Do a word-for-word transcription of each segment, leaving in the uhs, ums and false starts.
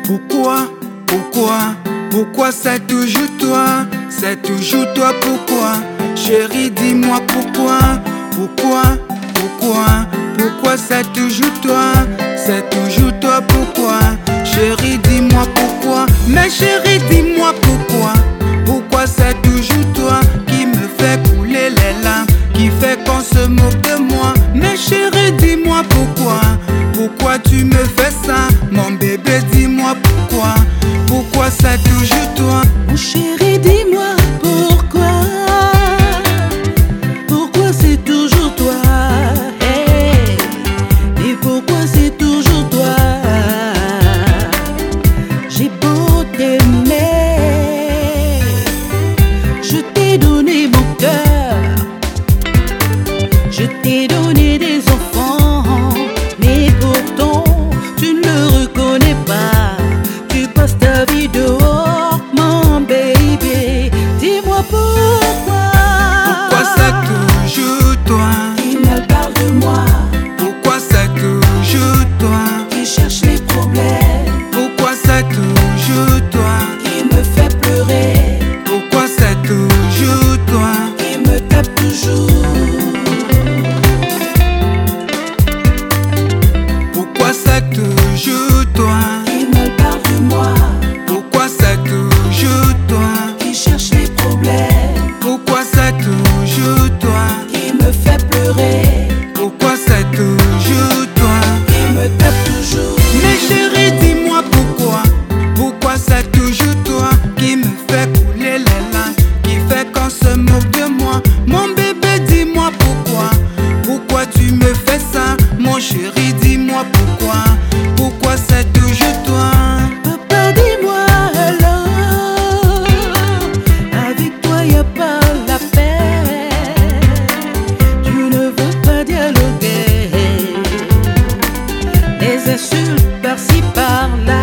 Pourquoi, pourquoi, pourquoi c'est toujours toi? C'est toujours toi, pourquoi? Chérie, dis-moi pourquoi? Pourquoi, pourquoi, pourquoi c'est toujours toi? C'est toujours toi, pourquoi? Chérie, dis-moi pourquoi? Mais chérie, dis-moi pourquoi? Pourquoi c'est toujours toi qui me fait couler les larmes, qui fait qu'on se moque de moi? Mais chérie, dis-moi pourquoi? Pourquoi tu me fais ça? Mon bébé, dis-moi pourquoi? Pourquoi c'est toujours toi? Mon chéri, dis-moi pourquoi? Pourquoi c'est toujours toi? Hey, et pourquoi c'est toujours toi? J'ai beau t'aimer, je t'ai donné mon cœur, je t'ai donné des enfants, mais pourtant tu ne le reconnais pas. Tu passes ta vie dehors, mon baby. Dis-moi pourquoi? Pourquoi c'est toujours toi Qui mal parle de moi? Pourquoi c'est toujours toi Qui cherche les problèmes? Pourquoi c'est toujours toi Qui me fait pleurer? Pourquoi c'est toujours toi Qui me tape toujours? Pourquoi c'est toujours toi Qui mal parle de moi? Pourquoi c'est toujours toi Qui cherche les problèmes? Pourquoi c'est toujours toi Qui me fait pleurer? Pourquoi c'est toujours toi Qui me tape toujours? Mais chérie, dis-moi pourquoi? Pourquoi c'est toujours toi qui me fait couler les larmes, qui fait qu'on se moque de moi? Mon bébé, dis-moi pourquoi? Pourquoi tu me fais ça? Mon chéri, dis-moi pourquoi? Pourquoi c'est toujours toi? Papa, dis-moi alors, avec toi y a pas la paix. Tu ne veux pas dialoguer, des insultes par-ci par-là,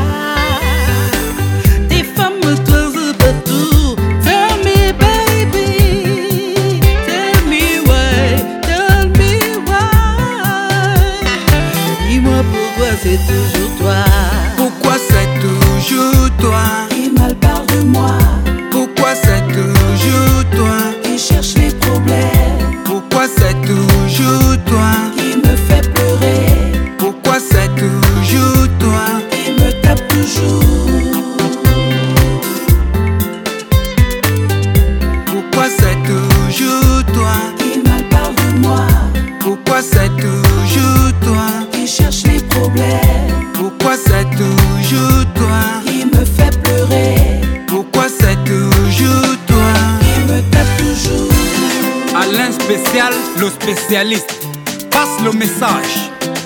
des femmes me toisent partout. Tell me baby, tell me why, tell me why. Dis-moi pourquoi c'est toujours toi. Pourquoi c'est toujours toi? Qui mal parle de moi? Pourquoi c'est toujours toi? Qui cherche les problèmes? Pourquoi c'est toujours toi? Qui me fait pleurer? Pourquoi c'est toujours toi? Qui me tape toujours? Pourquoi c'est toujours toi? Qui mal parle de moi? Pourquoi c'est toujours toi? Qui cherche les problèmes? Pourquoi c'est toujours toi? Qui me fait pleurer? Pourquoi c'est toujours toi? Qui me tape toujours? Alain Spécial, le spécialiste. Passe le message.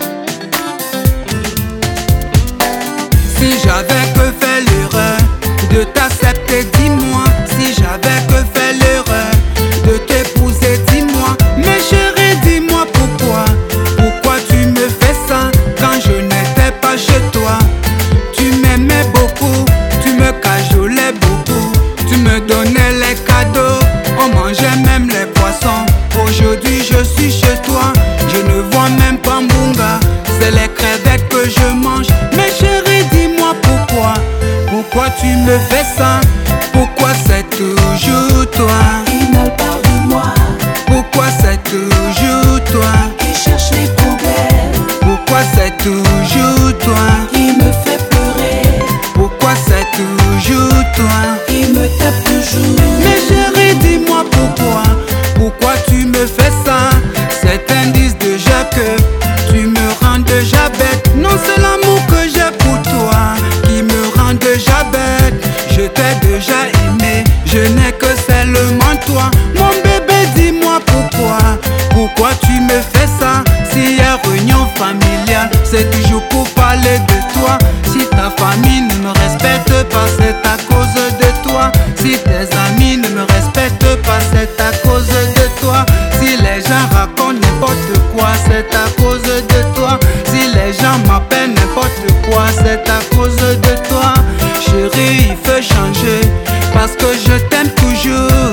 Si j'avais que fait l'erreur de t'accepter, dis-moi. Si j'avais que fait l'erreur de t'épouser, dis-moi. Mais chérie, dis-moi pourquoi? Pourquoi tu me fais ça quand je n'étais pas chez toi? Tu m'aimais beaucoup, tu me cajolais beaucoup, tu me donnais les cadeaux, on mangeait même les poissons. Aujourd'hui je suis chez toi, je ne vois même pas Mbunga, c'est les crevettes que je mange. Mais chérie, dis-moi pourquoi? Pourquoi tu me fais ça? Pourquoi c'est toujours toi? Qui mal parle de moi? Pourquoi c'est toujours toi? Qui cherche les problèmes? Pourquoi c'est toujours toi? Qui me fait pleurer? Pourquoi c'est toujours toi? Qui me tape toujours? Mais chérie, dis-moi pourquoi? Pourquoi tu me fais ça? C'est indice déjà que tu me rends déjà bête. Non, c'est l'amour que j'ai pour toi qui me rend déjà bête. Je t'ai déjà aimé, je n'ai que seulement toi. Mon bébé, dis-moi pourquoi? Pourquoi tu me fais ça? S'il y a réunion familiale, c'est toujours pour parler de toi. Si ta famille ne me respecte pas, c'est à cause de toi. Si tes amis ne me respectent pas, c'est à cause de toi. Si les gens racontent n'importe quoi, c'est à cause de toi. Si les gens m'appellent n'importe quoi, c'est à cause de toi. Chérie, il faut changer parce que je t'aime toujours.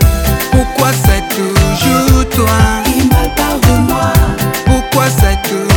Pourquoi c'est toujours toi? Qui mal parle de moi? Pourquoi c'est toujours